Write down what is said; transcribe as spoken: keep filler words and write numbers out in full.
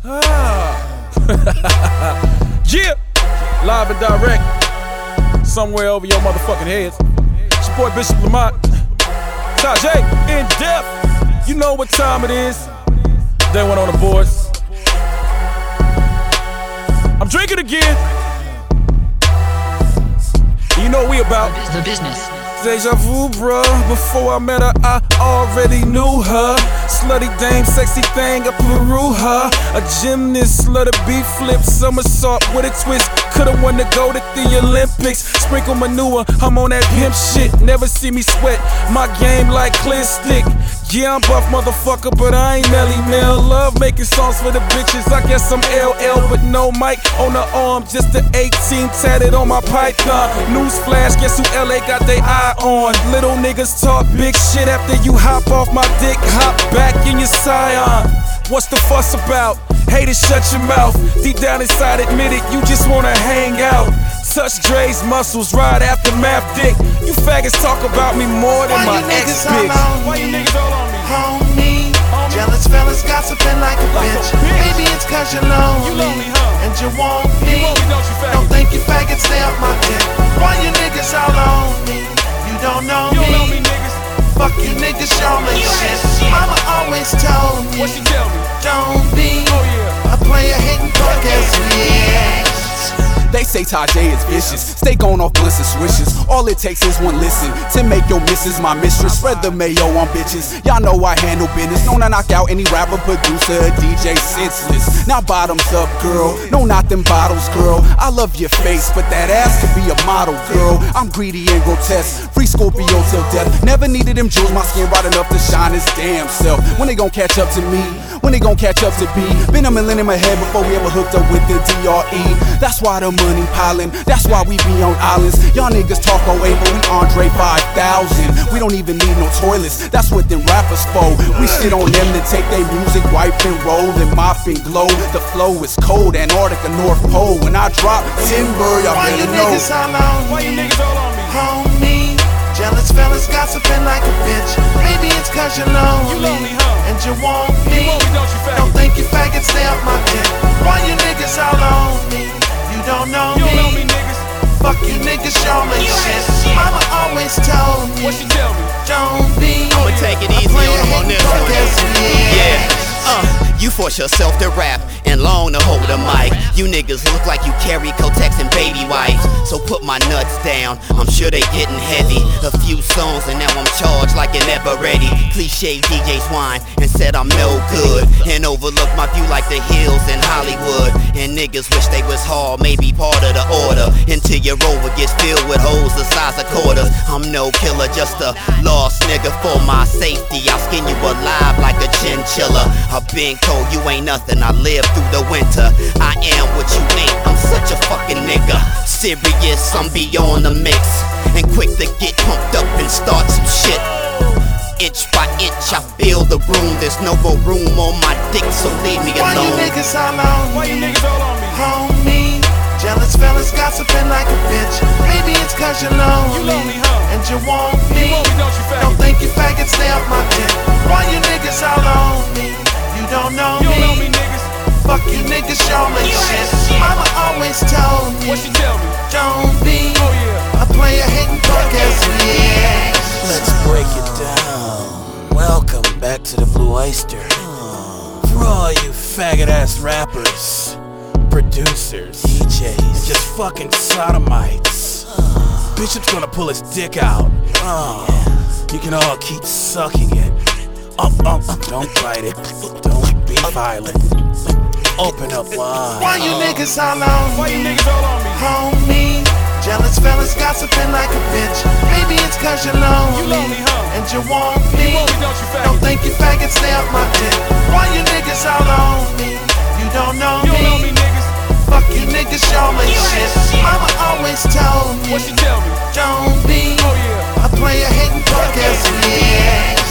Ah. Yeah, live and direct, somewhere over your motherfucking heads. It's your boy Bishop Lamont, Tajay, in depth. You know what time it is. Day one on the boards. I'm drinking again. You know what we about. The business. Deja vu, bruh. Before I met her, I already knew her. Slutty dame, sexy thing, I Peru her. A gymnast, let her beat flip, somersault with a twist. Could've won the gold at the Olympics. Sprinkle manure, I'm on that pimp shit. Never see me sweat, my game like clear stick. Yeah, I'm buff motherfucker, but I ain't Melly Mel. Love making songs for the bitches, I guess I'm L L, but no mic on the arm. Just the eighteen tatted on my python. Newsflash, guess who L A got they eye on? Little niggas talk big shit after you hop off my dick. Hop back in your scion. What's the fuss about? Haters, shut your mouth. Deep down inside, admit it, you just wanna hang out. Touch Dre's muscles, ride after math dick. You faggots talk about me more than Why my you ex niggas all bitch. on Why you niggas all on me? Homie, jealous fellas gossiping like a Like a bitch. bitch. Maybe it's cause you're lonely, You lonely, huh? and you want me. You want me, don't you, faggot? Don't think you faggots stay up my dick. Why you niggas all on me? You don't know You me. don't know me, niggas. Fuck you niggas, y'all ain't shit. Mama always told me, What she tell me? don't be Oh yeah. a player hating fuck ass bitch. They say Tajay is vicious, stay going off bliss and swishes. All it takes is one listen to make your missus my mistress. Spread the mayo on bitches, y'all know I handle business. Known to knock out any rapper, producer, or D J senseless. Now bottoms up, girl, no not them bottles, girl. I love your face, but that ass could be a model, girl. I'm greedy and grotesque, free Scorpio till death. Never needed them jewels, my skin bright enough to shine its damn self. When they gon' catch up to me? When they gon' catch up to B? Been a millennium ahead before we ever hooked up with the D R E. That's why the money piling, that's why we be on islands. Y'all niggas talk away, but we Andre five thousand. We don't even need no toilets, that's what them rappers for. We shit on them to take their music, wipe and roll and mop and glow. The flow is cold, Antarctica, North Pole. When I drop timber, y'all Why you better know. niggas all on Why you me? niggas all on me? Homie, jealous fellas gossiping like a bitch. Maybe it's cause you're lonely, You lonely, huh? and you want You me. want me, don't you, faggot? Don't think you faggots stay up my dick. Why you niggas all on me? You don't know You don't know me, me. niggas. Fuck you niggas, y'all ain't shit. Mama always told me, What she tell me? don't be I'ma take it a easy player on 'em on hating this fuck one. ass bitch. Yeah, uh, you force yourself to rap and long to hold a mic. You niggas look like you carry Kotex and baby wipes. So put my nuts down, I'm sure they getting heavy. A few songs and now I'm charged like an ever ready. Cliche D J's whine and said I'm no good, and overlook my view like the hills in Hollywood. And niggas wish they was hard, maybe part of the order. Until your rover gets filled with holes the size of quarters. I'm no killer, just a lost nigga for my safety. I'll skin you alive like a chinchilla. I've been cold, you ain't nothing, I lived through the winter. I am what you ain't, I'm such a fucking nigga. Serious, I'm beyond the mix, and quick to get pumped up and start some shit. Inch by inch, I fill the room. There's no more room on my dick, so leave me Why you alone. niggas all on Why you me? niggas all on me? Homie, jealous fellas gossiping like a bitch. Maybe it's cause you're lonely, You lonely, huh? and you want You me. want me, don't you, Don't faggot? think you faggots stay up my dick. Why you niggas all on me? You don't know You don't know me, me. niggas. Fuck you niggas, y'all ain't shit. Mama always told me, What she tell me? don't be Oh yeah. a player hating fuck ass bitch. Let's break it down. Welcome back to the Blue Oyster. For all you faggot ass rappers, producers, D Js, and just fucking sodomites. Bishop's gonna pull his dick out. Oh, you can all keep sucking it. Up, up, don't bite it. Don't be violent. Open up wide. Why you niggas all on Why you me? niggas all on me? Homie, jealous fellas gossiping like a bitch. Maybe it's cause you're lonely, You lonely, huh? and you want You me. want me, don't you, Don't faggot? think you faggots stay up my dick. Why you niggas all on me? You don't know You don't know me, me. niggas. Fuck you niggas, y'all ain't shit. Mama always told me, What she tell me? don't be Oh yeah. a player hating fuck ass bitch.